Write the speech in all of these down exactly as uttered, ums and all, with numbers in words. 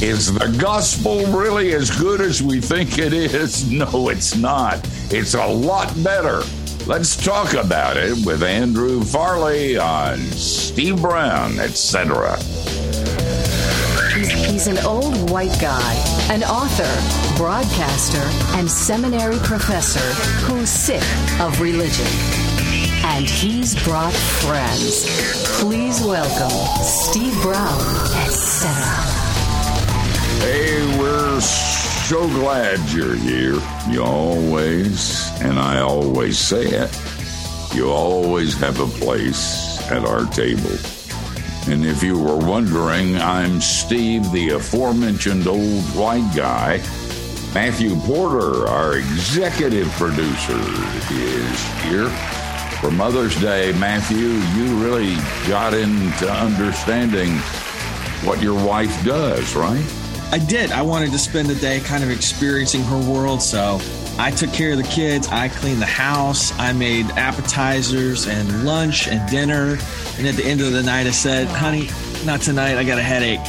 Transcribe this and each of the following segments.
Is the gospel really as good as we think it is? No, it's not. It's a lot better. Let's talk about it with Andrew Farley on Steve Brown, et cetera. He's, he's an old white guy, an author, broadcaster, and seminary professor who's sick of religion. And he's brought friends. Please welcome Steve Brown, et cetera. Hey, we're so glad you're here. You always, and I always say it, you always have a place at our table. And if you were wondering, I'm Steve, the aforementioned old white guy. Matthew Porter, our executive producer, is here. For Mother's Day, Matthew, you really got into understanding what your wife does, right? I did. I wanted to spend the day kind of experiencing her world, so I took care of the kids. I cleaned the house. I made appetizers and lunch and dinner. And at the end of the night, I said, honey, not tonight. I got a headache.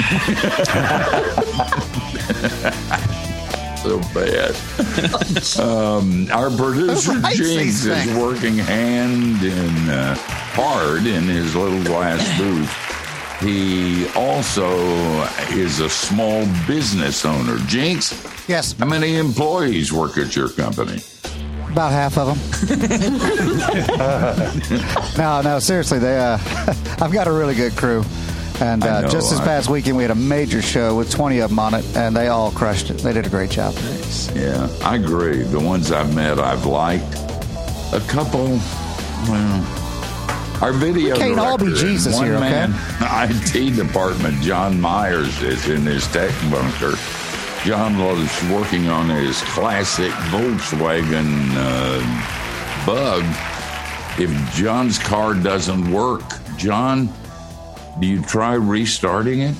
So bad. um, our producer, Right, Jinx, thanks. is working hand in uh, hard in his little glass booth. He also is a small business owner. Jinx, Yes, how many employees work at your company? about half of them. no, no, seriously, they. Uh, I've got a really good crew, and I uh, know, just this I- past weekend we had a major show with twenty of them on it, and they all crushed it. They did a great job. Yeah, I agree. The ones I've met, I've liked. A couple, well, our video Can't all be director, Jesus one here, okay? man I T department, John Myers, is in his tech bunker. John was working on his classic Volkswagen uh, Bug. If John's car doesn't work, John, do you try restarting it?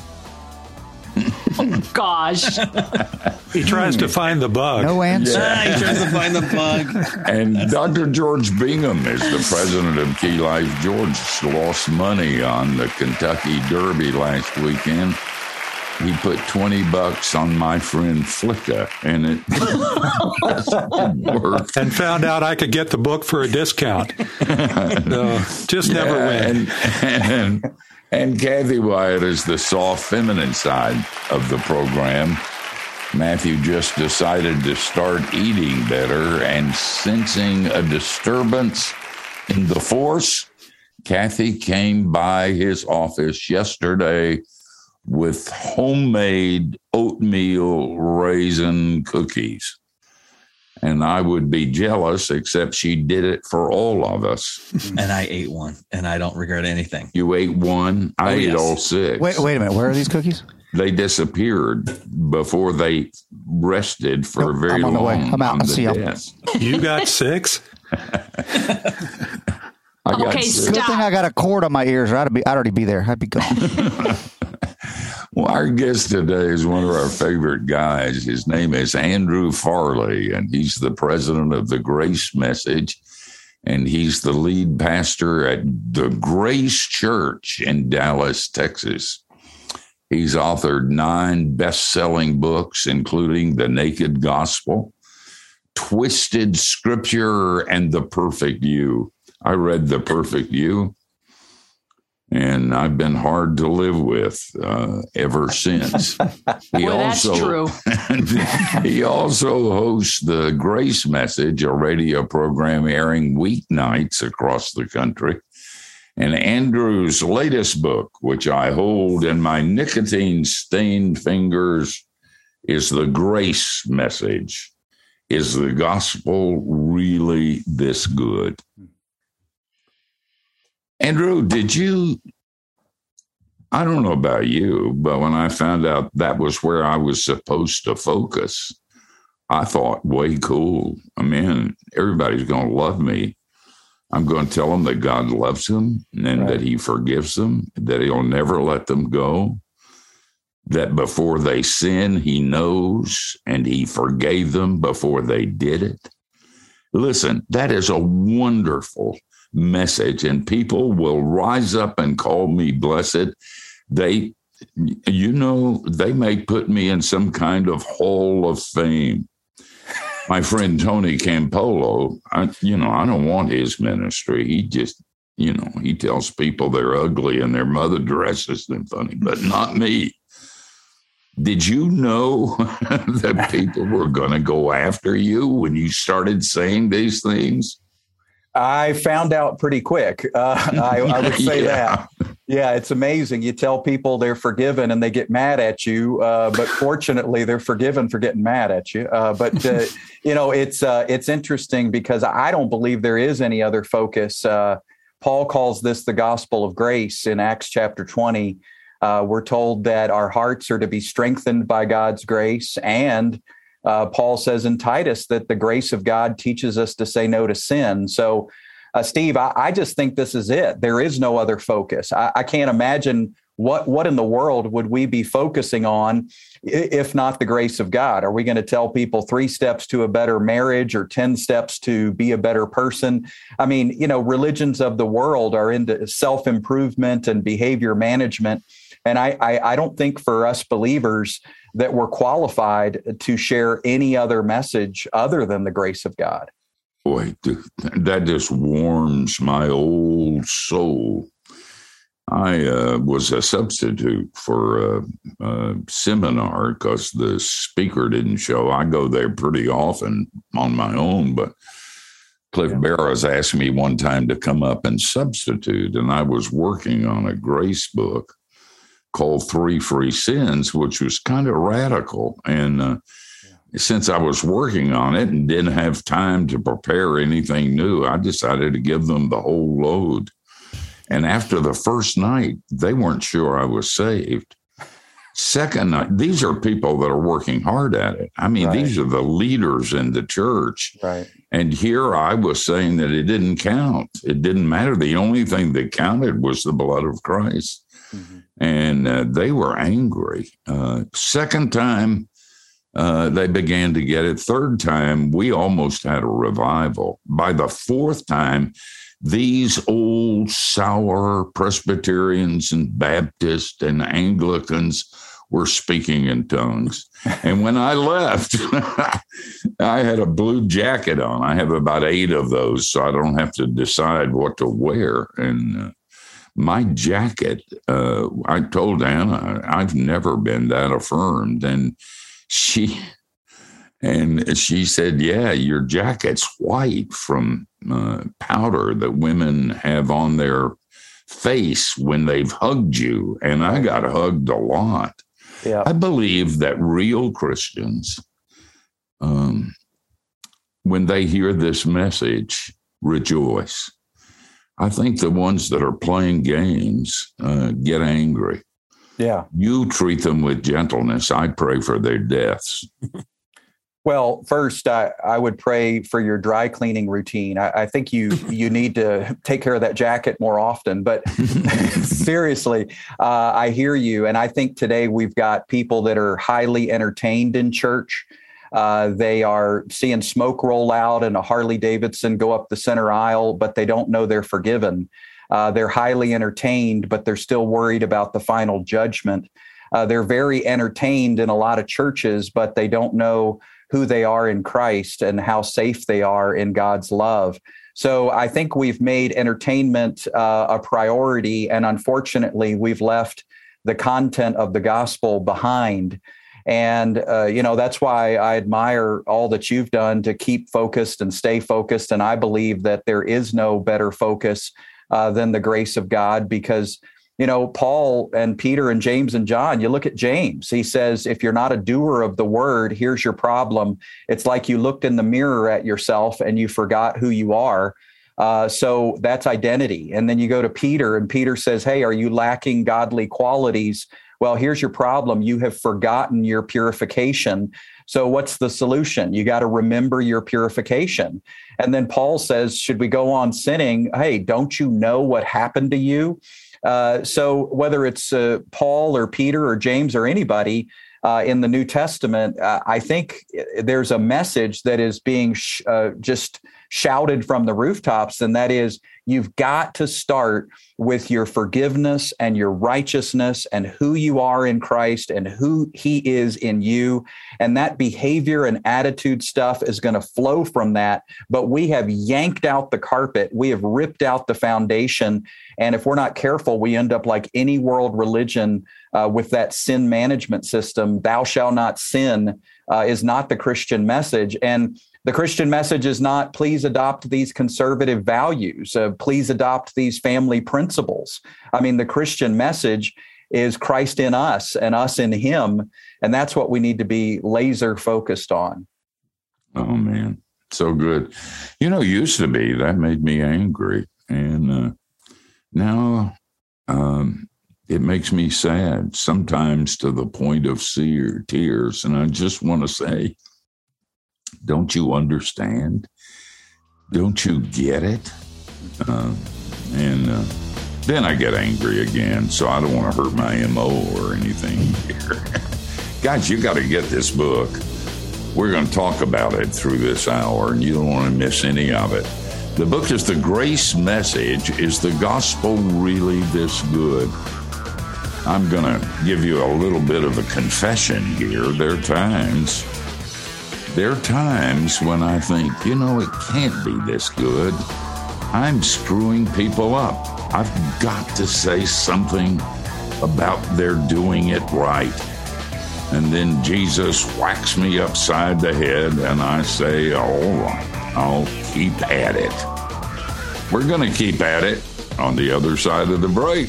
Gosh. He tries to find the bug. No answer. Ah, he tries to find the bug. And Doctor George Bingham is the president of Key Life. George lost money on the Kentucky Derby last weekend. He put twenty bucks on my friend Flicka, and it didn't work. And found out I could get the book for a discount. No, just never Yeah, win. And, and, and Kathy Wyatt is the soft feminine side of the program. Matthew just decided to start eating better and sensing a disturbance in the force. Kathy came by his office yesterday with homemade oatmeal raisin cookies. And I would be jealous, except she did it for all of us. And I ate one, and I don't regret anything. You ate one. I Oh, ate yes. all six. Wait, wait a minute. Where are these cookies? They disappeared before they rested for Nope, very I'm on the long way. I'm out. on I'll the see y'all. desk. You got six? I got Okay, six. Good Stop. thing I got a cord on my ears, or I'd be, I'd already be there. I'd be gone. Well, our guest today is one of our favorite guys. His name is Andrew Farley, and he's the president of the Grace Message, and he's the lead pastor at the Grace Church in Dallas, Texas. He's authored nine best-selling books, including The Naked Gospel, Twisted Scripture, and The Perfect You. I read The Perfect You, and I've been hard to live with uh, ever since. He Boy, that's true. he also hosts the Grace Message, a radio program airing weeknights across the country. And Andrew's latest book, which I hold in my nicotine-stained fingers, is The Grace Message. Is the gospel really this good? Andrew, did you, I don't know about you, but when I found out that was where I was supposed to focus, I thought, way cool. I mean, everybody's going to love me. I'm going to tell them that God loves them and Right. that he forgives them, that he'll never let them go, that before they sin, he knows and he forgave them before they did it. Listen, that is a wonderful message, and people will rise up and call me blessed. They you know, they may put me in some kind of hall of fame. My friend Tony Campolo, I, you know, I don't want his ministry. He just, you know, he tells people they're ugly and their mother dresses them funny, but not me. Did you know that people were going to go after you when you started saying these things? I found out pretty quick. Uh, I, I would say yeah. that. Yeah, it's amazing. You tell people they're forgiven and they get mad at you, uh, but fortunately they're forgiven for getting mad at you. Uh, but, uh, you know, it's uh, it's interesting because I don't believe there is any other focus. Uh, Paul calls this the gospel of grace in Acts chapter twenty. Uh, we're told that our hearts are to be strengthened by God's grace. And uh, Paul says in Titus that the grace of God teaches us to say no to sin. So, uh, Steve, I, I just think this is it. There is no other focus. I, I can't imagine what, what in the world would we be focusing on if not the grace of God? Are we going to tell people three steps to a better marriage or ten steps to be a better person? I mean, you know, religions of the world are into self-improvement and behavior management. And I, I, I don't think for us believers that we're qualified to share any other message other than the grace of God. Boy, that just warms my old soul. I uh, was a substitute for a, a seminar because the speaker didn't show. I go there pretty often on my own, but Cliff yeah. Barrows asked me one time to come up and substitute, and I was working on a grace book called Three Free Sins, which was kind of radical. And uh, yeah. since I was working on it and didn't have time to prepare anything new, I decided to give them the whole load. And after the first night, they weren't sure I was saved. Second night, these are people that are working hard at it. I mean, right. these are the leaders in the church. Right. And here I was saying that it didn't count. It didn't matter. The only thing that counted was the blood of Christ. Mm-hmm. And uh, they were angry. Uh, second time, uh, they began to get it. Third time, we almost had a revival. By the fourth time, these old sour Presbyterians and Baptists and Anglicans were speaking in tongues. And when I left, I had a blue jacket on. I have about eight of those, so I don't have to decide what to wear. And uh, my jacket, uh, I told Anna, I've never been that affirmed. And she... And she said, yeah, your jacket's white from uh, powder that women have on their face when they've hugged you. And I got hugged a lot. Yeah. I believe that real Christians, um, when they hear this message, rejoice. I think the ones that are playing games uh, get angry. Yeah. You treat them with gentleness. I pray for their deaths. Well, first, I, I would pray for your dry cleaning routine. I, I think you you need to take care of that jacket more often. But seriously, uh, I hear you. And I think today we've got people that are highly entertained in church. Uh, they are seeing smoke roll out and a Harley Davidson go up the center aisle, but they don't know they're forgiven. Uh, they're highly entertained, but they're still worried about the final judgment. Uh, they're very entertained in a lot of churches, but they don't know who they are in Christ and how safe they are in God's love. So I think we've made entertainment uh, a priority, and unfortunately, we've left the content of the gospel behind. And, uh, you know, that's why I admire all that you've done to keep focused and stay focused. And I believe that there is no better focus uh, than the grace of God, because you know, Paul and Peter and James and John, you look at James, he says, if you're not a doer of the word, here's your problem. It's like you looked in the mirror at yourself and you forgot who you are. Uh, so that's identity. And then you go to Peter and Peter says, hey, are you lacking godly qualities? Well, here's your problem. You have forgotten your purification. So what's the solution? You got to remember your purification. And then Paul says, should we go on sinning? Hey, don't you know what happened to you? Uh, so whether it's uh, Paul or Peter or James or anybody uh, in the New Testament, uh, I think there's a message that is being sh- uh, just shouted from the rooftops, and that is, you've got to start with your forgiveness and your righteousness and who you are in Christ and who he is in you. And that behavior and attitude stuff is going to flow from that. But we have yanked out the carpet. We have ripped out the foundation. And if we're not careful, we end up like any world religion uh, with that sin management system. Thou shalt not sin uh, is not the Christian message. And the Christian message is not, please adopt these conservative values. Uh, please adopt these family principles. I mean, the Christian message is Christ in us and us in him. And that's what we need to be laser focused on. Oh, man. So good. You know, used to be, that made me angry. And uh, now um, it makes me sad, sometimes to the point of sear, tears. And I just want to say, don't you understand? Don't you get it? Uh, and uh, then I get angry again, so I don't want to hurt my M O or anything here. Guys, you got to get this book. We're going to talk about it through this hour, and you don't want to miss any of it. The book is The Grace Message. Is the Gospel Really This Good? I'm going to give you a little bit of a confession here. There are times... There are times when I think, you know, it can't be this good. I'm screwing people up. I've got to say something about their doing it right. And then Jesus whacks me upside the head and I say, all right, I'll keep at it. We're going to keep at it on the other side of the break.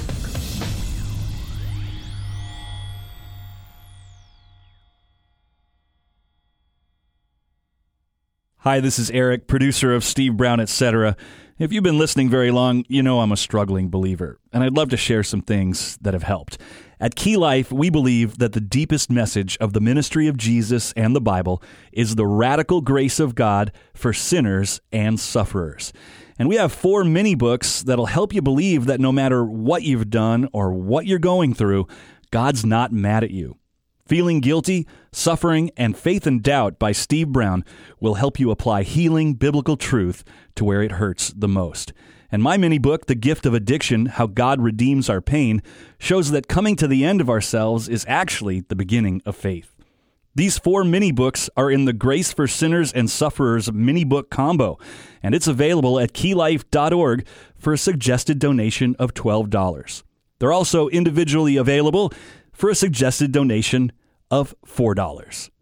Hi, this is Eric, producer of Steve Brown, et cetera. If you've been listening very long, you know I'm a struggling believer, and I'd love to share some things that have helped. At Key Life, we believe that the deepest message of the ministry of Jesus and the Bible is the radical grace of God for sinners and sufferers. And we have four mini books that'll help you believe that no matter what you've done or what you're going through, God's not mad at you. Feeling Guilty, Suffering, and Faith and Doubt by Steve Brown will help you apply healing biblical truth to where it hurts the most. And my mini book, The Gift of Addiction, How God Redeems Our Pain, shows that coming to the end of ourselves is actually the beginning of faith. These four mini books are in the Grace for Sinners and Sufferers mini book combo, and it's available at key life dot org for a suggested donation of twelve dollars. They're also individually available for a suggested donation of four dollars.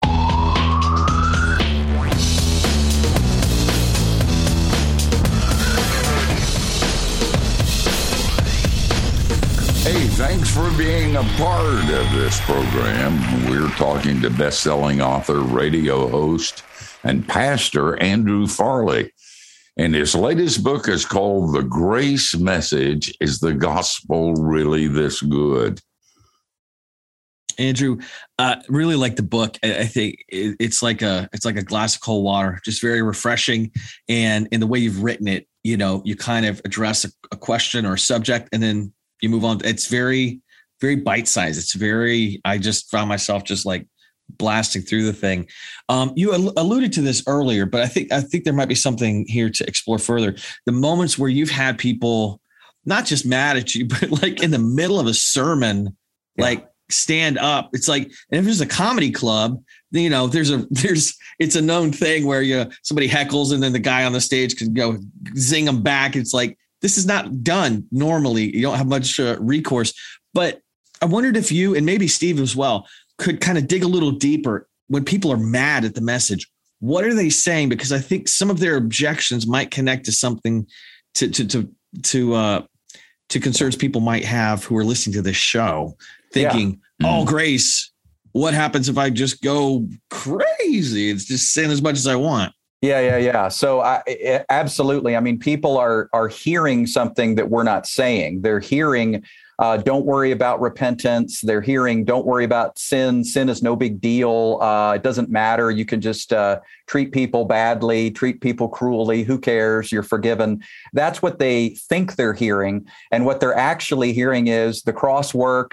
Hey, thanks for being a part of this program. We're talking to best-selling author, radio host, and pastor Andrew Farley. And his latest book is called The Grace Message. Is the Gospel Really This Good? Andrew, uh, really like the book. I, I think it, it's like a it's like a glass of cold water, just very refreshing. And in the way you've written it, you know, you kind of address a, a question or a subject, and then you move on. It's very, very bite-sized. It's very. I just found myself just like blasting through the thing. Um, you al- alluded to this earlier, but I think I think there might be something here to explore further. The moments where you've had people not just mad at you, but like in the middle of a sermon, yeah. like. stand up. It's like, and if there's a comedy club, you know, there's a, there's, it's a known thing where you, somebody heckles and then the guy on the stage can go zing them back. It's like, this is not done normally. You don't have much uh, recourse, but I wondered if you, and maybe Steve as well, could kind of dig a little deeper when people are mad at the message. What are they saying? Because I think some of their objections might connect to something to, to, to, to, uh, to concerns people might have who are listening to this show. Thinking, yeah. oh, Grace, what happens if I just go crazy? It's just sin as much as I want. Yeah, yeah, yeah. So I, it, absolutely. I mean, people are are hearing something that we're not saying. They're hearing, uh, don't worry about repentance. They're hearing, don't worry about sin. Sin is no big deal. Uh, it doesn't matter. You can just uh, treat people badly, treat people cruelly. Who cares? You're forgiven. That's what they think they're hearing. And what they're actually hearing is the cross worked.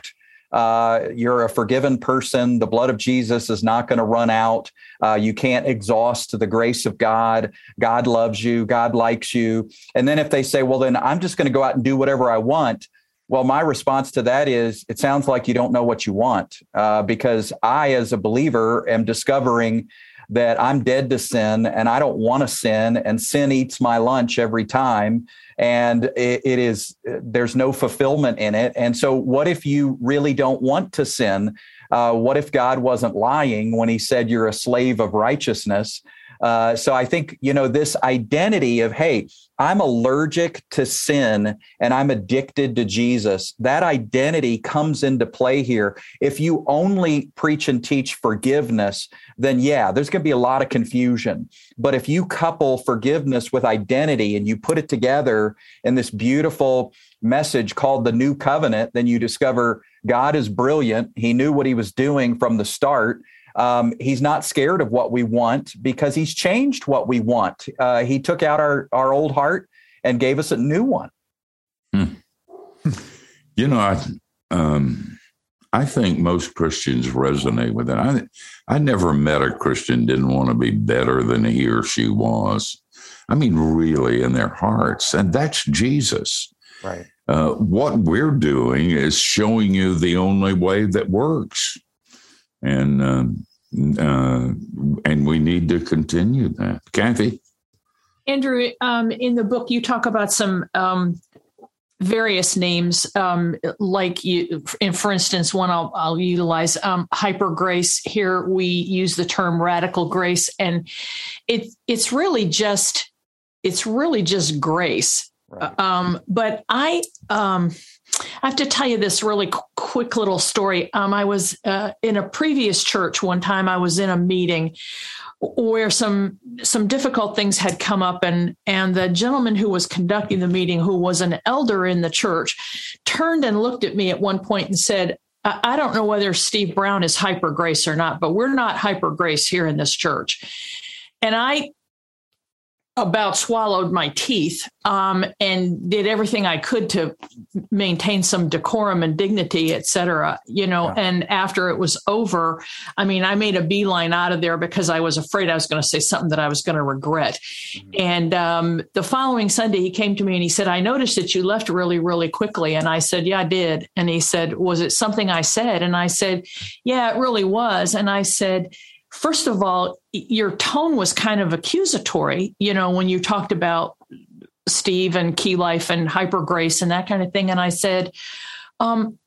Uh, you're a forgiven person. The blood of Jesus is not going to run out. Uh, you can't exhaust the grace of God. God loves you. God likes you. And then if they say, well, then I'm just going to go out and do whatever I want. Well, my response to that is, it sounds like you don't know what you want, uh, because I, as a believer, am discovering that I'm dead to sin and I don't want to sin, and sin eats my lunch every time. And it, it is, there's no fulfillment in it. And so what if you really don't want to sin? Uh, what if God wasn't lying when he said you're a slave of righteousness? Uh, so I think, you know, this identity of, hey, I'm allergic to sin and I'm addicted to Jesus, that identity comes into play here. If you only preach and teach forgiveness, then yeah, there's going to be a lot of confusion. But if you couple forgiveness with identity and you put it together in this beautiful message called the New Covenant, then you discover God is brilliant. He knew what he was doing from the start. Um, he's not scared of what we want because he's changed what we want. Uh, he took out our, our old heart and gave us a new one. Hmm. You know, I um, I think most Christians resonate with that. I I never met a Christian didn't want to be better than he or she was. I mean, really, in their hearts, and that's Jesus. Right. Uh, what we're doing is showing you the only way that works. And um, uh, and we need to continue that. Kathy? Andrew, um, in the book, you talk about some um, various names, um, like, you, and for instance, one I'll, I'll utilize, um, hyper grace. Here we use the term radical grace, and it, it's really just it's really just grace. Right. Um, but I, um, I have to tell you this really qu- quick little story. Um, I was uh, in a previous church one time. I was in a meeting where some some difficult things had come up, and and the gentleman who was conducting the meeting, who was an elder in the church, turned and looked at me at one point and said, I, I don't know whether Steve Brown is hyper grace or not, but we're not hyper grace here in this church. And I about swallowed my teeth um, and did everything I could to maintain some decorum and dignity, et cetera, you know, yeah. And after it was over, I mean, I made a beeline out of there because I was afraid I was going to say something that I was going to regret. Mm-hmm. And um, the following Sunday, he came to me and he said, I noticed that you left really, really quickly. And I said, yeah, I did. And he said, was it something I said? And I said, yeah, it really was. And I said, first of all, your tone was kind of accusatory, you know, when you talked about Steve and Key Life and Hyper Grace and that kind of thing. And I said, um,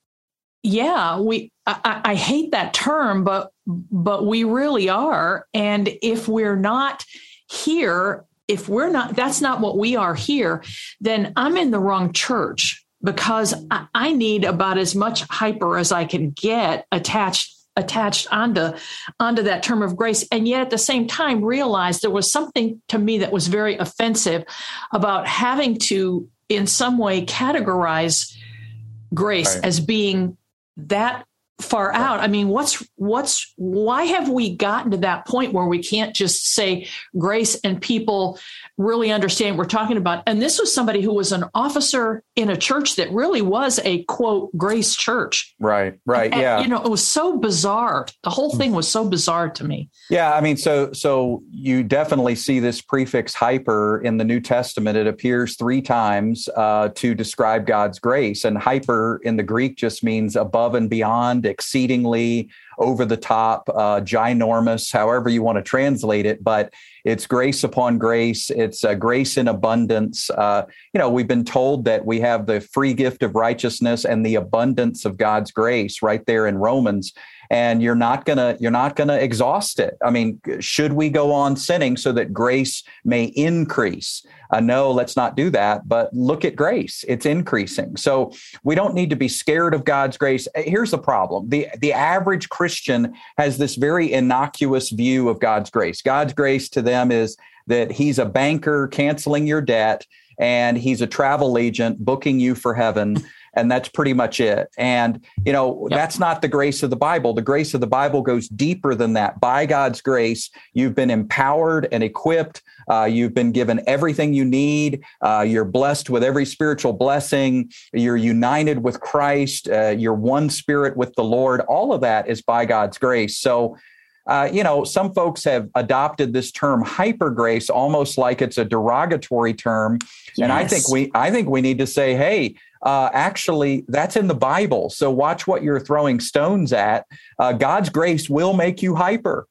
yeah, we, I, I hate that term, but, but we really are. And if we're not here, if we're not, that's not what we are here, then I'm in the wrong church, because I, I need about as much hyper as I can get attached attached onto, onto that term of grace. And yet at the same time, realize there was something to me that was very offensive about having to, in some way, categorize grace right. as being that far right. out. I mean, what's, what's, why have we gotten to that point where we can't just say grace and people really understand what we're talking about? And this was somebody who was an officer in a church that really was a, quote, grace church. Right, right, and, yeah. You know, it was so bizarre. The whole thing was so bizarre to me. Yeah, I mean, so so you definitely see this prefix hyper in the New Testament. It appears three times uh, to describe God's grace. And hyper in the Greek just means above and beyond, exceedingly, over the top, uh, ginormous, however you want to translate it. But it's grace upon grace. It's uh, grace in abundance. Uh, you know, we've been told that we have the free gift of righteousness and the abundance of God's grace right there in Romans. And you're not gonna you're not gonna exhaust it. I mean, should we go on sinning so that grace may increase? Uh, no, let's not do that. But look at grace; it's increasing. So we don't need to be scared of God's grace. Here's the problem: the the average Christian has this very innocuous view of God's grace. God's grace to them is that He's a banker canceling your debt, and He's a travel agent booking you for heaven. and that's pretty much it. And, you know, yep. that's not the grace of the Bible. The grace of the Bible goes deeper than that. By God's grace, you've been empowered and equipped. Uh, you've been given everything you need. Uh, you're blessed with every spiritual blessing. You're united with Christ. Uh, you're one spirit with the Lord. All of that is by God's grace. So, Uh, you know, some folks have adopted this term hyper grace almost like it's a derogatory term. Yes. And I think we I think we need to say, hey, uh, actually, that's in the Bible. So watch what you're throwing stones at. Uh, God's grace will make you hyper.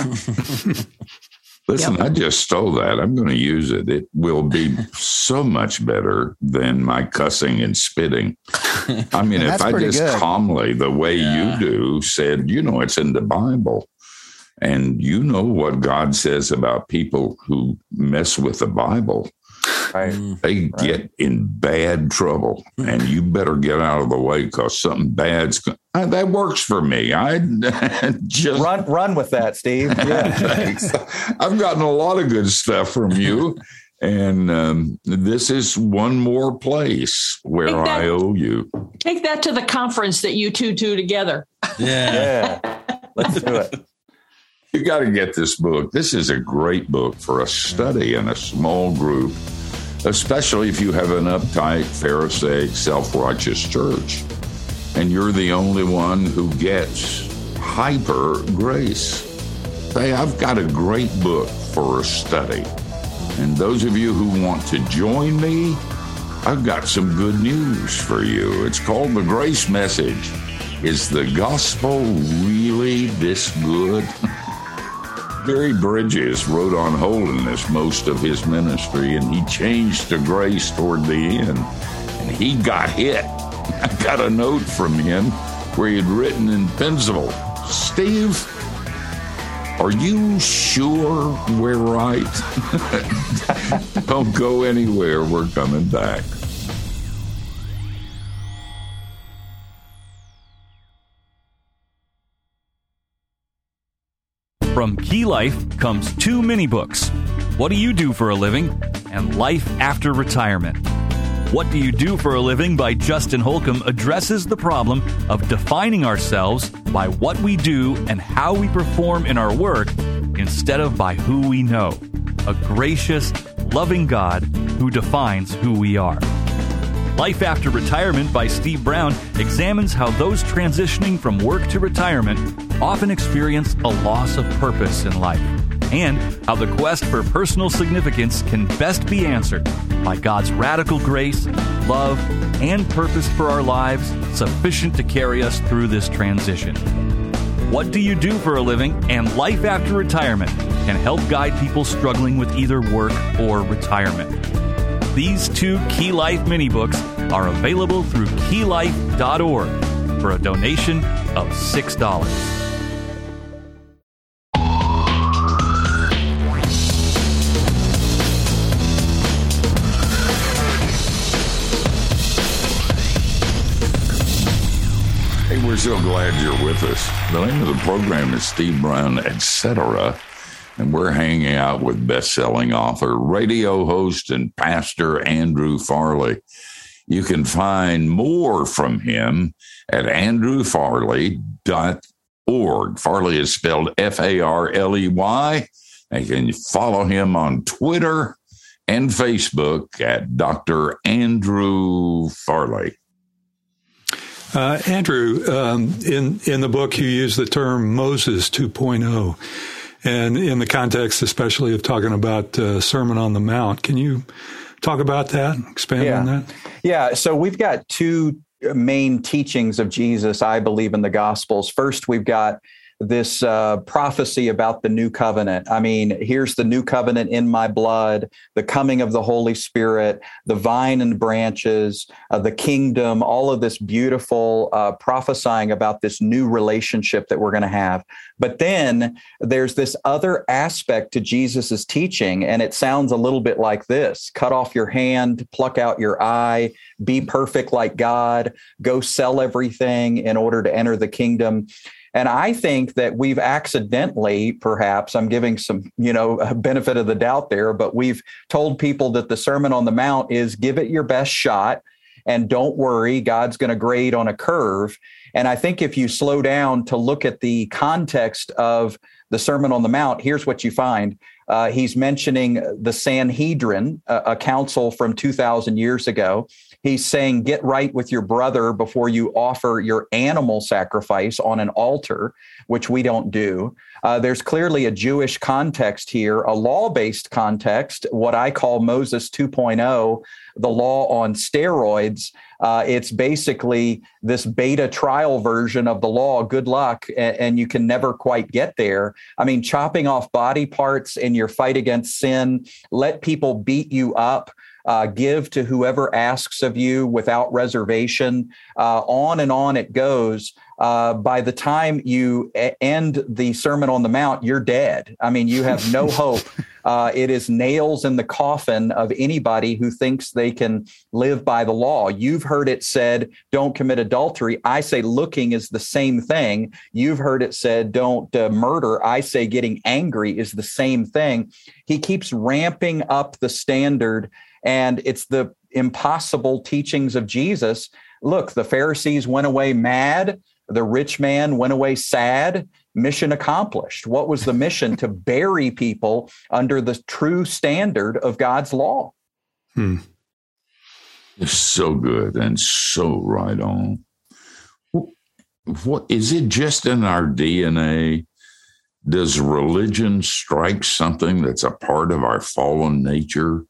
Listen, Yep. I just stole that. I'm going to use it. It will be so much better than my cussing and spitting. I mean, if I just good. calmly, the way yeah. you do, said, you know, it's in the Bible. And you know what God says about people who mess with the Bible. Right. They right. get in bad trouble, and you better get out of the way because something bad's going. Uh, that works for me. I just run, run with that, Steve. Yeah, thanks. I've gotten a lot of good stuff from you, and um, this is one more place where that, I owe you. Take that to the conference that you two do together. Yeah, yeah. Let's do it. You got to get this book. This is a great book for a study in a small group, especially if you have an uptight, Pharisaic, self-righteous church, and you're the only one who gets hyper grace. Say, I've got a great book for a study. And those of you who want to join me, I've got some good news for you. It's called The Grace Message. Is the gospel really this good? Barry Bridges wrote on holiness most of his ministry, and he changed to grace toward the end, and he got hit. I got a note from him where he had written in pencil, Steve, are you sure we're right? Don't go anywhere. We're coming back. From Key Life comes two mini books, What Do You Do for a Living? And Life After Retirement. What Do You Do for a Living by Justin Holcomb addresses the problem of defining ourselves by what we do and how we perform in our work instead of by who we know. A gracious, loving God who defines who we are. Life After Retirement by Steve Brown examines how those transitioning from work to retirement often experience a loss of purpose in life, and how the quest for personal significance can best be answered by God's radical grace, love, and purpose for our lives sufficient to carry us through this transition. What Do You Do for a Living? And Life After Retirement can help guide people struggling with either work or retirement. These two Key Life mini books are available through key life dot org for a donation of six dollars. Hey, we're so glad you're with us. The name of the program is Steve Brown, et cetera, and we're hanging out with best-selling author, radio host, and pastor Andrew Farley. You can find more from him at andrew farley dot org. Farley is spelled F A R L E Y. You can follow him on Twitter and Facebook at Doctor Andrew Farley. Uh, Andrew, um, in, in the book, you use the term Moses two point oh. And in the context, especially of talking about uh, Sermon on the Mount, can you talk about that, expand yeah. on that? Yeah, so we've got two main teachings of Jesus, I believe, in the Gospels. First, we've got this uh, prophecy about the new covenant. I mean, here's the new covenant in my blood, the coming of the Holy Spirit, the vine and branches, uh, the kingdom, all of this beautiful uh, prophesying about this new relationship that we're going to have. But then there's this other aspect to Jesus's teaching, and it sounds a little bit like this: cut off your hand, pluck out your eye, be perfect like God, go sell everything in order to enter the kingdom. And I think that we've accidentally, perhaps, I'm giving some, you know, benefit of the doubt there, but we've told people that the Sermon on the Mount is give it your best shot. And don't worry, God's going to grade on a curve. And I think if you slow down to look at the context of the Sermon on the Mount, here's what you find. Uh, he's mentioning the Sanhedrin, a, a council from two thousand years ago. He's saying, get right with your brother before you offer your animal sacrifice on an altar, which we don't do. Uh, there's clearly a Jewish context here, a law-based context, what I call Moses two point oh, the law on steroids. Uh, it's basically this beta trial version of the law. Good luck, and, and you can never quite get there. I mean, chopping off body parts in your fight against sin, let people beat you up. Uh, give to whoever asks of you without reservation. Uh, on and on it goes. Uh, by the time you a- end the Sermon on the Mount, you're dead. I mean, you have no hope. Uh, it is nails in the coffin of anybody who thinks they can live by the law. You've heard it said, don't commit adultery. I say looking is the same thing. You've heard it said, don't uh, murder. I say getting angry is the same thing. He keeps ramping up the standard. And it's the impossible teachings of Jesus. Look, the Pharisees went away mad. The rich man went away sad. Mission accomplished. What was the mission? To bury people under the true standard of God's law. Hmm. It's so good and so right on. What is it just in our D N A? Does religion strike something that's a part of our fallen nature?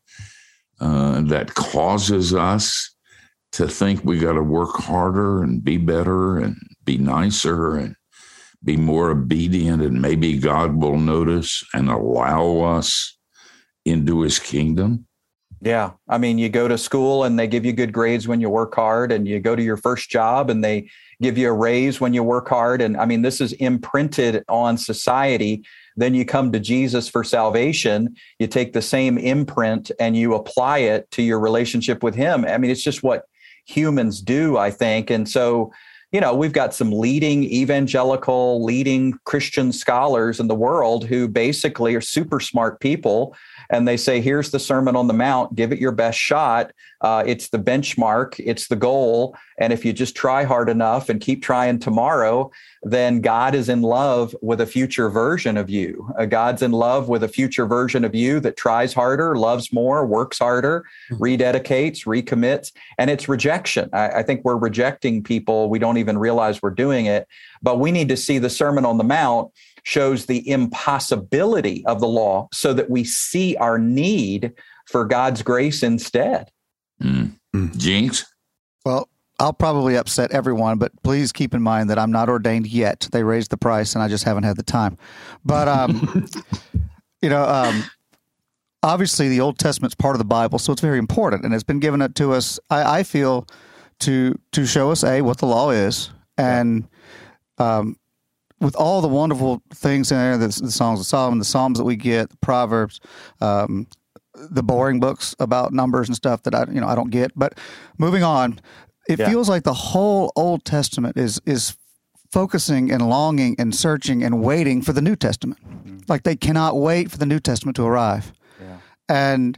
Uh, that causes us to think we got to work harder and be better and be nicer and be more obedient, and maybe God will notice and allow us into his kingdom? Yeah. I mean, you go to school and they give you good grades when you work hard, and you go to your first job and they give you a raise when you work hard. And I mean, this is imprinted on society. Then you come to Jesus for salvation. You take the same imprint and you apply it to your relationship with him. I mean, it's just what humans do, I think. And so, you know, we've got some leading evangelical, leading Christian scholars in the world who basically are super smart people. And they say, here's the Sermon on the Mount, give it your best shot. Uh, it's the benchmark, it's the goal. And if you just try hard enough and keep trying tomorrow, then God is in love with a future version of you. Uh, God's in love with a future version of you that tries harder, loves more, works harder, rededicates, recommits, and it's rejection. I, I think we're rejecting people. We don't even realize we're doing it, but we need to see the Sermon on the Mount shows the impossibility of the law so that we see our need for God's grace instead. Mm. Jinx? Well, I'll probably upset everyone, but please keep in mind that I'm not ordained yet. They raised the price and I just haven't had the time. But, um, you know, um, obviously the Old Testament's part of the Bible, so it's very important. And it's been given it to us, I, I feel, to to show us, A, what the law is, and um, with all the wonderful things in there, the, the Songs of Solomon, the Psalms that we get, the Proverbs, um, the boring books about numbers and stuff that I, you know, I don't get. But moving on, it yeah. feels like the whole Old Testament is is focusing and longing and searching and waiting for the New Testament. Mm-hmm. Like they cannot wait for the New Testament to arrive. Yeah. And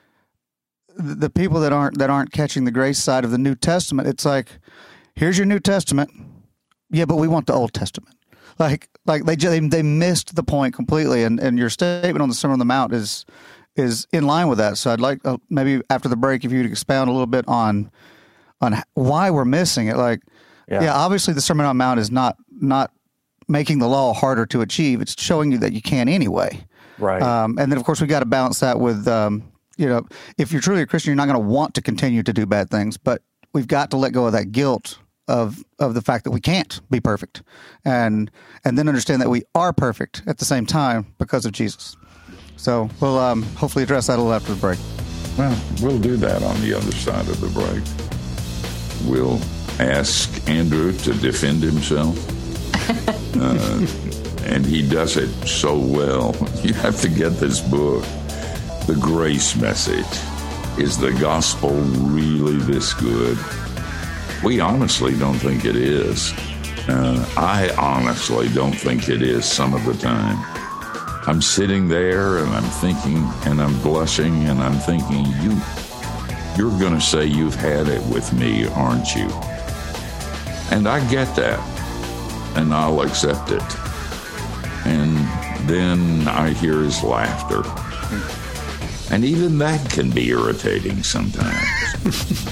the, the people that aren't that aren't catching the grace side of the New Testament, it's like, here's your New Testament. Yeah, but we want the Old Testament. Like, like they they they missed the point completely, and, and your statement on the Sermon on the Mount is is in line with that. So I'd like uh, maybe after the break, if you would expound a little bit on on why we're missing it. Like, yeah, yeah obviously the Sermon on the Mount is not not making the law harder to achieve; it's showing you that you can anyway. Right. Um, and then of course we got to balance that with um, you know, if you're truly a Christian, you're not going to want to continue to do bad things, but we've got to let go of that guilt of of the fact that we can't be perfect, and and then understand that we are perfect at the same time because of Jesus. So we'll um, hopefully address that a little after the break. Well, we'll do that on the other side of the break. We'll ask Andrew to defend himself, uh, and he does it so well. You have to get this book, The Grace Message. Is the gospel really this good? We honestly don't think it is. Uh, I honestly don't think it is some of the time. I'm sitting there and I'm thinking and I'm blushing and I'm thinking, you, you're going to say you've had it with me, aren't you? And I get that, and I'll accept it. And then I hear his laughter. And even that can be irritating sometimes.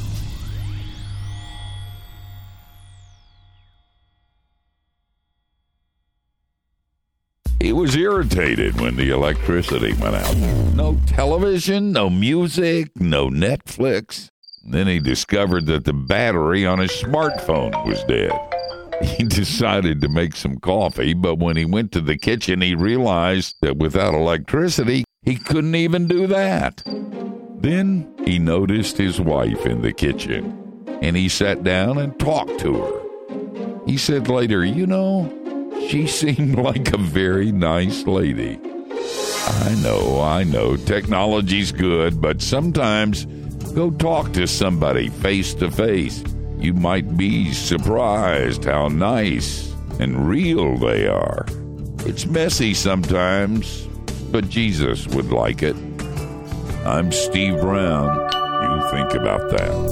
He was irritated when the electricity went out. No television, no music, no Netflix. Then he discovered that the battery on his smartphone was dead. He decided to make some coffee, but when he went to the kitchen, he realized that without electricity, he couldn't even do that. Then he noticed his wife in the kitchen, and he sat down and talked to her. He said later, you know, she seemed like a very nice lady. I know, I know, technology's good, but sometimes go talk to somebody face to face. You might be surprised how nice and real they are. It's messy sometimes, but Jesus would like it. I'm Steve Brown. You think about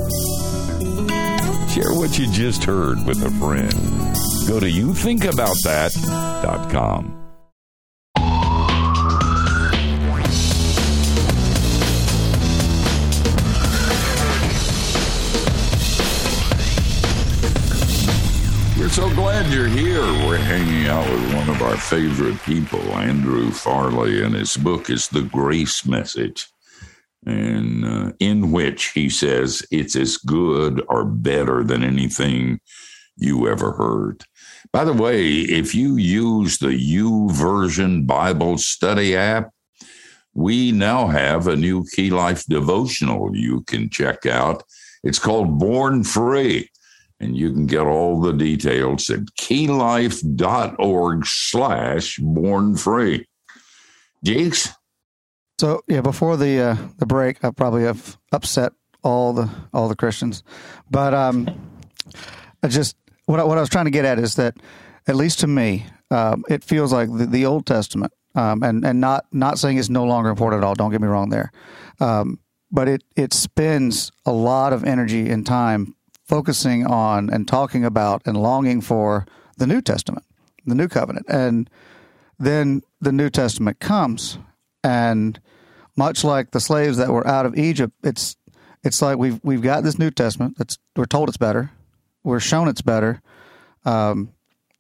that. Share what you just heard with a friend. Go to you think about that dot com. We're so glad you're here. We're hanging out with one of our favorite people, Andrew Farley, and his book is The Grace Message, and uh, in which he says it's as good or better than anything you ever heard. By the way, if you use the YouVersion Bible Study app, we now have a new Key Life devotional you can check out. It's called Born Free, and you can get all the details at keylife.org slash born free. Jeeks? So, yeah, before the uh, the break, I probably have upset all the all the Christians. But um, I just... What I, what I was trying to get at is that, at least to me, um, it feels like the, the Old Testament, um, and and not not saying it's no longer important at all. Don't get me wrong there, um, but it it spends a lot of energy and time focusing on and talking about and longing for the New Testament, the New Covenant, and then the New Testament comes, and much like the slaves that were out of Egypt, it's it's like we've we've got this New Testament that's we're told it's better. We're shown it's better, um,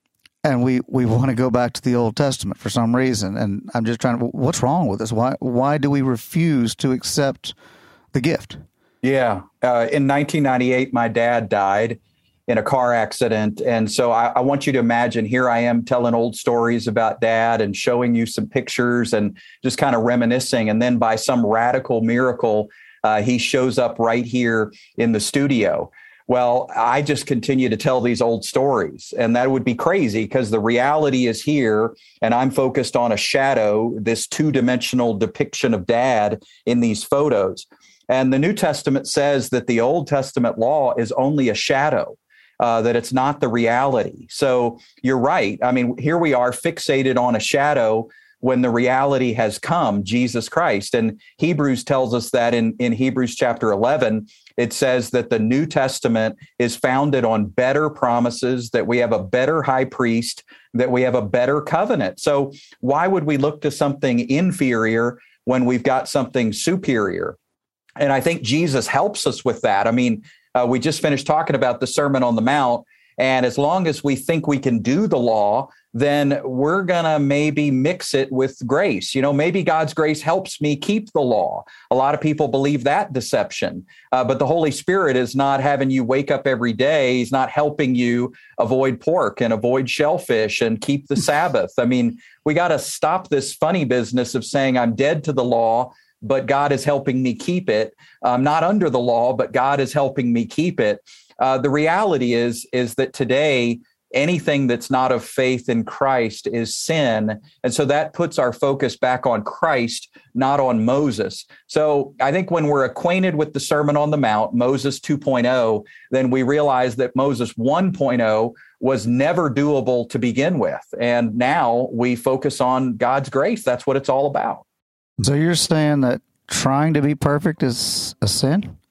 and we, we want to go back to the Old Testament for some reason. And I'm just trying to, what's wrong with this? Why why do we refuse to accept the gift? Yeah. Uh, in nineteen ninety-eight, my dad died in a car accident. And so I, I want you to imagine, here I am telling old stories about Dad and showing you some pictures and just kind of reminiscing. And then by some radical miracle, uh, he shows up right here in the studio. Well, I just continue to tell these old stories, and that would be crazy because the reality is here, and I'm focused on a shadow, this two-dimensional depiction of Dad in these photos. And the New Testament says that the Old Testament law is only a shadow, uh, that it's not the reality. So you're right. I mean, here we are fixated on a shadow when the reality has come, Jesus Christ. And Hebrews tells us that in, in Hebrews chapter eleven, it says that the New Testament is founded on better promises, that we have a better high priest, that we have a better covenant. So why would we look to something inferior when we've got something superior? And I think Jesus helps us with that. I mean, uh, we just finished talking about the Sermon on the Mount. And as long as we think we can do the law, then we're going to maybe mix it with grace. You know, maybe God's grace helps me keep the law. A lot of people believe that deception. Uh, but the Holy Spirit is not having you wake up every day. He's not helping you avoid pork and avoid shellfish and keep the Sabbath. I mean, we got to stop this funny business of saying I'm dead to the law, but God is helping me keep it. I'm not under the law, but God is helping me keep it. Uh, the reality is, is that today, anything that's not of faith in Christ is sin. And so that puts our focus back on Christ, not on Moses. So I think when we're acquainted with the Sermon on the Mount, Moses two point oh, then we realize that Moses one point oh was never doable to begin with. And now we focus on God's grace. That's what it's all about. So you're saying that trying to be perfect is a sin?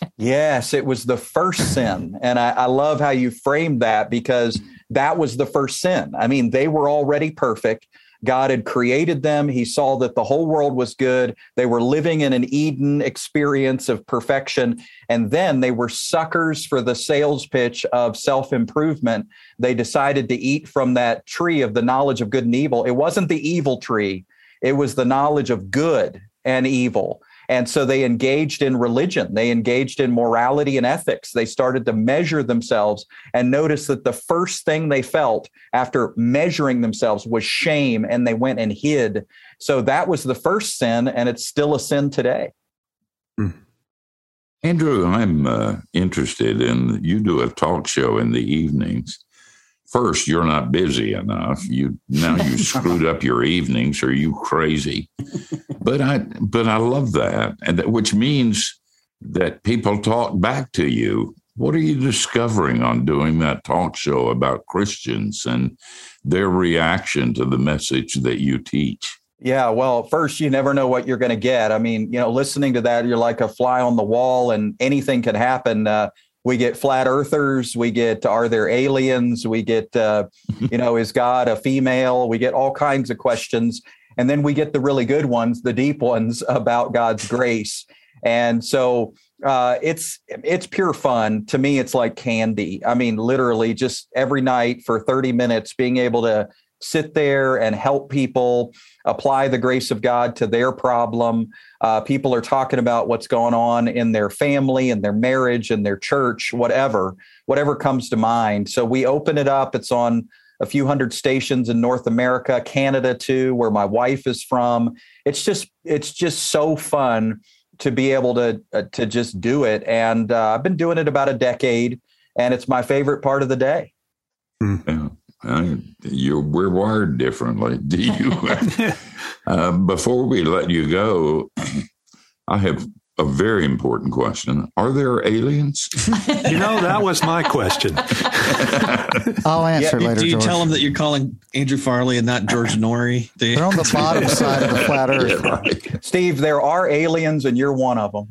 Yes, it was the first sin. And I, I love how you framed that, because that was the first sin. I mean, they were already perfect. God had created them. He saw that the whole world was good. They were living in an Eden experience of perfection. And then they were suckers for the sales pitch of self-improvement. They decided to eat from that tree of the knowledge of good and evil. It wasn't the evil tree. It was the knowledge of good and evil. And so they engaged in religion. They engaged in morality and ethics. They started to measure themselves and notice that the first thing they felt after measuring themselves was shame, and they went and hid. So that was the first sin, and it's still a sin today. Andrew, I'm uh, interested in, you do a talk show in the evenings. First, you're not busy enough. You now you screwed up your evenings. Are you crazy? But I but I love that, and that, which means that people talk back to you. What are you discovering on doing that talk show about Christians and their reaction to the message that you teach? Yeah, well, first, you never know what you're going to get. I mean, you know, listening to that, you're like a fly on the wall, and anything can happen. Uh, We get flat earthers. We get, are there aliens? We get, uh, you know, is God a female? We get all kinds of questions. And then we get the really good ones, the deep ones about God's grace. And so uh, it's it's pure fun. To me, it's like candy. I mean, literally just every night for thirty minutes, being able to sit there and help people apply the grace of God to their problem. Uh, people are talking about what's going on in their family and their marriage and their church, whatever, whatever comes to mind. So we open it up. It's on a few hundred stations in North America, Canada too, where my wife is from. It's just, it's just so fun to be able to, uh, to just do it. And uh, I've been doing it about a decade, and it's my favorite part of the day. Yeah. Uh, you're, we're wired differently. Do you? uh, before we let you go, I have a very important question. Are there aliens? You know, that was my question. I'll answer yeah, later, Do you George. tell them that you're calling Andrew Farley and not George Norrie? They're on the bottom side of the flat earth. Yeah, right. Steve, there are aliens, and you're one of them.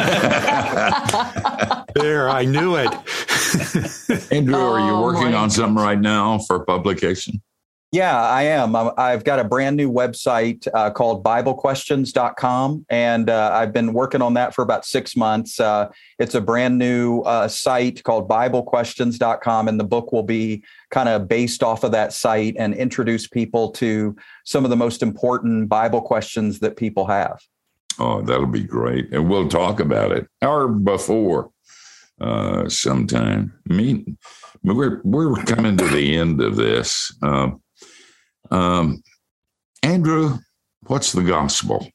There, I knew it. Andrew, are you Oh, working my on something right now for publication? Yeah, I am. I'm, I've got a brand new website uh, called Bible Questions dot com, and uh, I've been working on that for about six months. Uh, it's a brand new uh, site called Bible Questions dot com, and the book will be kind of based off of that site and introduce people to some of the most important Bible questions that people have. Oh, that'll be great. And we'll talk about it or before uh, sometime. I mean, we're, we're coming to the end of this. Uh, um, Andrew, what's the gospel?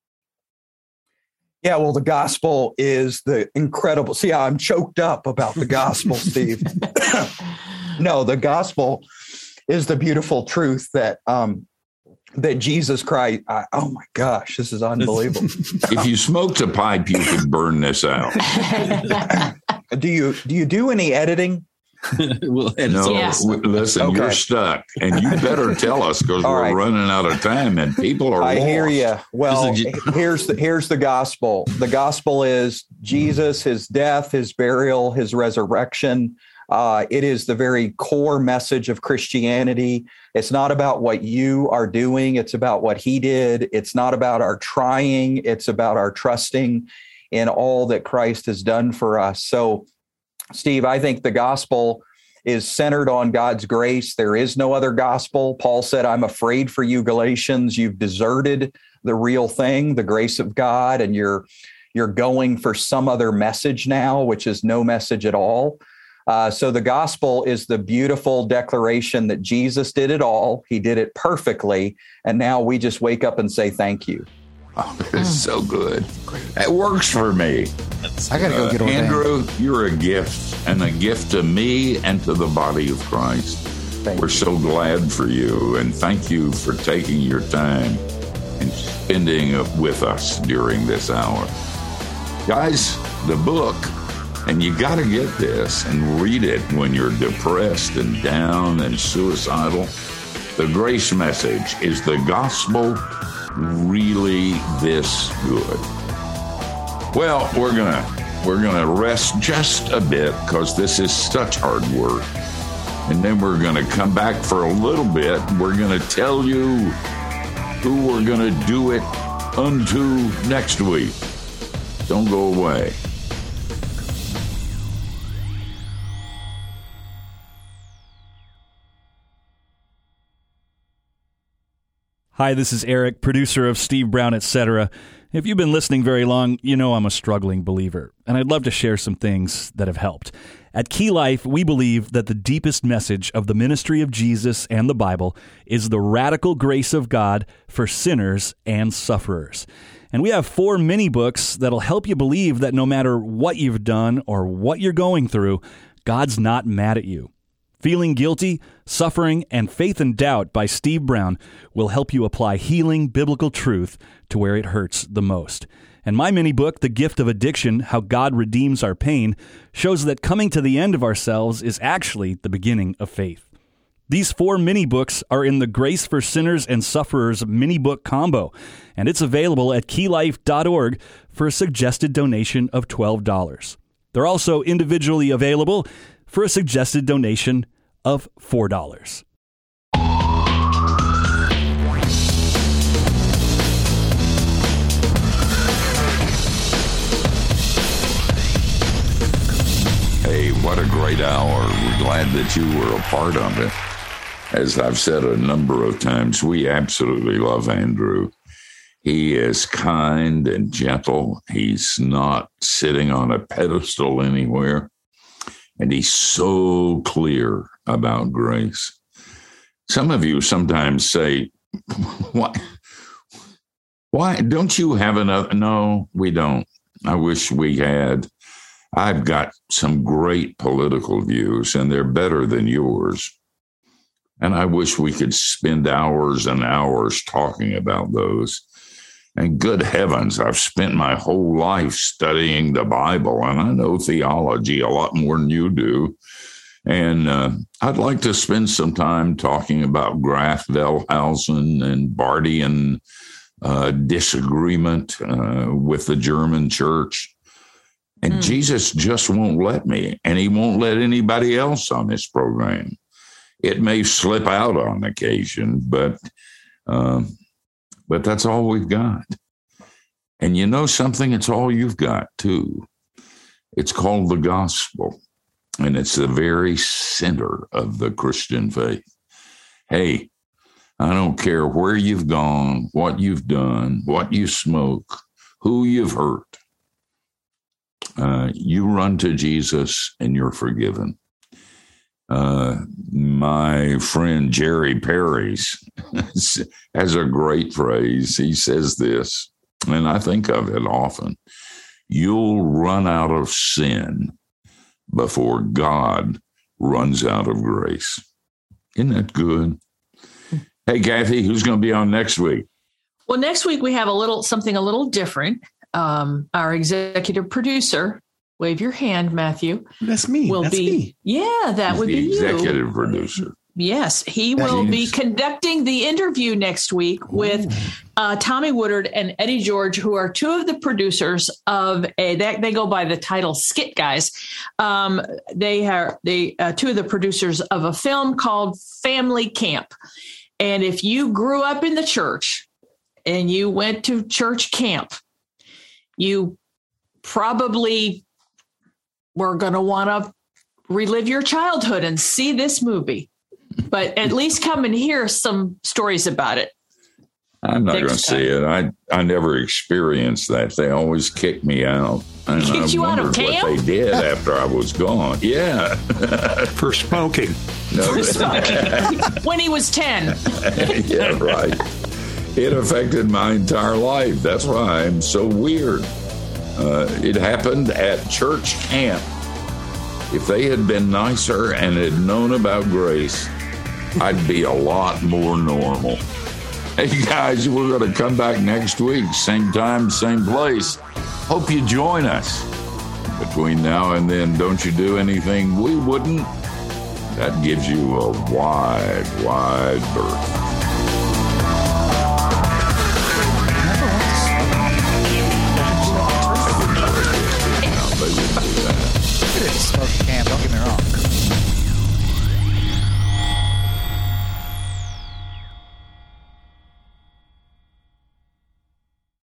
Yeah, well, the gospel is the incredible. See how I'm choked up about the gospel, Steve. No, the gospel is the beautiful truth that um, that Jesus Christ. I, oh my gosh, this is unbelievable. If you smoked a pipe, you could burn this out. do you do you do any editing? We'll edit No, some- Yes. w- listen, Okay. you're stuck, and you better tell us because All we're right. running out of time, and people are I lost. hear you. Well, This is here's the here's the gospel. The gospel is Jesus, his death, his burial, his resurrection. Uh, it is the very core message of Christianity. It's not about what you are doing. It's about what he did. It's not about our trying. It's about our trusting in all that Christ has done for us. So, Steve, I think the gospel is centered on God's grace. There is no other gospel. Paul said, I'm afraid for you, Galatians. You've deserted the real thing, the grace of God, and you're you're going for some other message now, which is no message at all. Uh, so the gospel is the beautiful declaration that Jesus did it all. He did it perfectly. And now we just wake up and say, thank you. Oh, this is so good. It works for me. I got to go get Uh, ordained. Andrew, you're a gift, and a gift to me and to the body of Christ. Thank We're you. so glad for you, and thank you for taking your time and spending it with us during this hour. Guys, the book, and you got to get this and read it when you're depressed and down and suicidal. The grace message. Is the gospel really this good? Well, we're going to we're going to rest just a bit because this is such hard work. And then we're going to come back for a little bit. We're going to tell you who we're going to do it unto next week. Don't go away. Hi, this is Eric, producer of Steve Brown, et cetera. If you've been listening very long, you know I'm a struggling believer, and I'd love to share some things that have helped. At Key Life, we believe that the deepest message of the ministry of Jesus and the Bible is the radical grace of God for sinners and sufferers. And we have four mini books that'll help you believe that no matter what you've done or what you're going through, God's not mad at you. Feeling Guilty, Suffering, and Faith and Doubt by Steve Brown will help you apply healing biblical truth to where it hurts the most. And my mini book, The Gift of Addiction, How God Redeems Our Pain, shows that coming to the end of ourselves is actually the beginning of faith. These four mini books are in the Grace for Sinners and Sufferers mini book combo, and it's available at key life dot org for a suggested donation of twelve dollars. They're also individually available for a suggested donation of four dollars. Hey, what a great hour. We're glad that you were a part of it. As I've said a number of times, we absolutely love Andrew. He is kind and gentle. He's not sitting on a pedestal anywhere. And he's so clear about grace. Some of you sometimes say, why, why don't you have another? No, we don't. I wish we had. I've got some great political views, and they're better than yours. And I wish we could spend hours and hours talking about those. And good heavens, I've spent my whole life studying the Bible, and I know theology a lot more than you do. And uh, I'd like to spend some time talking about Graf Wellhausen and Bardian uh, disagreement uh, with the German church. And mm. Jesus just won't let me, and he won't let anybody else on this program. It may slip out on occasion, but... Uh, But that's all we've got. And you know something? It's all you've got, too. It's called the gospel, and it's the very center of the Christian faith. Hey, I don't care where you've gone, what you've done, what you smoke, who you've hurt. Uh, you run to Jesus, and you're forgiven. Uh, my friend Jerry Parries has a great phrase. He says this, and I think of it often. You'll run out of sin before God runs out of grace. Isn't that good? Hey, Kathy, who's going to be on next week? Well, next week we have a little something a little different. Um, our executive producer, wave your hand, Matthew. That's me. Will That's be, me. Yeah, that He's would the be you. Executive producer. Yes, he will be conducting the interview next week with uh, Tommy Woodard and Eddie George, who are two of the producers of a. They, they go by the title Skit Guys. Um, they are they uh, two of the producers of a film called Family Camp. And if you grew up in the church and you went to church camp, you probably were going to want to relive your childhood and see this movie. But at least come and hear some stories about it. I'm not going to see it. I I never experienced that. They always kicked me out. And Kicked I you out of wondered camp? what they did after I was gone. Yeah. For smoking. No, For smoking. When he was ten. yeah, right. It affected my entire life. That's why I'm so weird. Uh, it happened at church camp. If they had been nicer and had known about grace, I'd be a lot more normal. Hey, guys, we're going to come back next week. Same time, same place. Hope you join us. Between now and then, don't you do anything we wouldn't. That gives you a wide, wide berth.